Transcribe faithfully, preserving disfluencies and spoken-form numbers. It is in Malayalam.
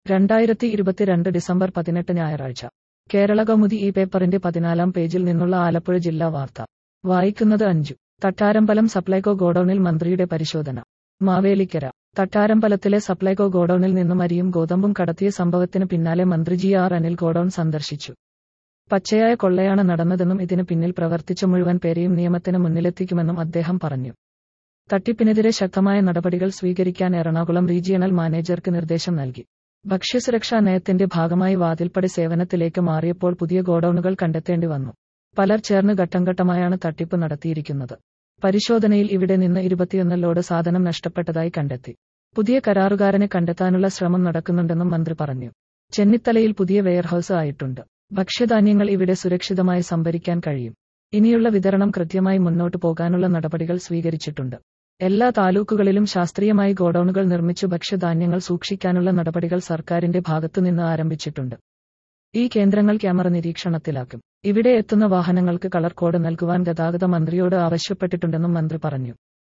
രണ്ടായിരത്തി ഇരുപത്തിരണ്ട് ഡിസംബർ പതിനെട്ട് ഞായറാഴ്ച കേരളകൗമുദി ഈ പേപ്പറിന്റെ പതിനാലാം പേജിൽ നിന്നുള്ള ആലപ്പുഴ ജില്ലാ വാർത്ത വായിക്കുന്നത് അഞ്ജു. തട്ടാരമ്പലം സപ്ലൈകോ ഗോഡൌണിൽ മന്ത്രിയുടെ പരിശോധന. മാവേലിക്കര. തട്ടാരമ്പലത്തിലെ സപ്ലൈകോ ഗോഡൌണിൽ നിന്നും അരിയും ഗോതമ്പും കടത്തിയ സംഭവത്തിന് പിന്നാലെ മന്ത്രി ജി ആർ അനിൽ ഗോഡൌൺ സന്ദർശിച്ചു. പച്ചയായ കൊള്ളയാണ് നടന്നതെന്നും ഇതിന് പിന്നിൽ പ്രവർത്തിച്ച മുഴുവൻ പേരെയും നിയമത്തിന് മുന്നിലെത്തിക്കുമെന്നും അദ്ദേഹം പറഞ്ഞു. തട്ടിപ്പിനെതിരെ ശക്തമായ നടപടികൾ സ്വീകരിക്കാൻ എറണാകുളം റീജിയണൽ മാനേജർക്ക് നിർദ്ദേശം നൽകി. ഭക്ഷ്യസുരക്ഷാ നയത്തിന്റെ ഭാഗമായി വാതിൽപ്പടി സേവനത്തിലേക്ക് മാറിയപ്പോൾ പുതിയ ഗോഡൌണുകൾ കണ്ടെത്തേണ്ടി വന്നു. പലർ ചേർന്ന് ഘട്ടംഘട്ടമായാണ് തട്ടിപ്പ് നടത്തിയിരിക്കുന്നത്. പരിശോധനയിൽ ഇവിടെ നിന്ന് ഇരുപത്തിയൊന്ന് ലോഡ് സാധനം നഷ്ടപ്പെട്ടതായി കണ്ടെത്തി. പുതിയ കരാറുകാരനെ കണ്ടെത്താനുള്ള ശ്രമം നടക്കുന്നുണ്ടെന്നും മന്ത്രി പറഞ്ഞു. ചെന്നിത്തലയിൽ പുതിയ വെയർഹൌസ് ആയിട്ടുണ്ട്. ഭക്ഷ്യധാന്യങ്ങൾ ഇവിടെ സുരക്ഷിതമായി സംഭരിക്കാൻ കഴിയും. ഇനിയുള്ള വിതരണം കൃത്യമായി മുന്നോട്ടു പോകാനുള്ള നടപടികൾ സ്വീകരിച്ചിട്ടുണ്ട്. എല്ലാ താലൂക്കുകളിലും ശാസ്ത്രീയമായി ഗോഡൌണുകൾ നിർമ്മിച്ചു ഭക്ഷ്യധാന്യങ്ങൾ സൂക്ഷിക്കാനുള്ള നടപടികൾ സർക്കാരിന്റെ ഭാഗത്തുനിന്ന് ആരംഭിച്ചിട്ടുണ്ട്. ഈ കേന്ദ്രങ്ങൾ ക്യാമറ നിരീക്ഷണത്തിലാക്കും. ഇവിടെ എത്തുന്ന വാഹനങ്ങൾക്ക് കളർ കോഡ് നൽകുവാൻ ഗതാഗത മന്ത്രിയോട് ആവശ്യപ്പെട്ടിട്ടുണ്ടെന്നും മന്ത്രി പറഞ്ഞു.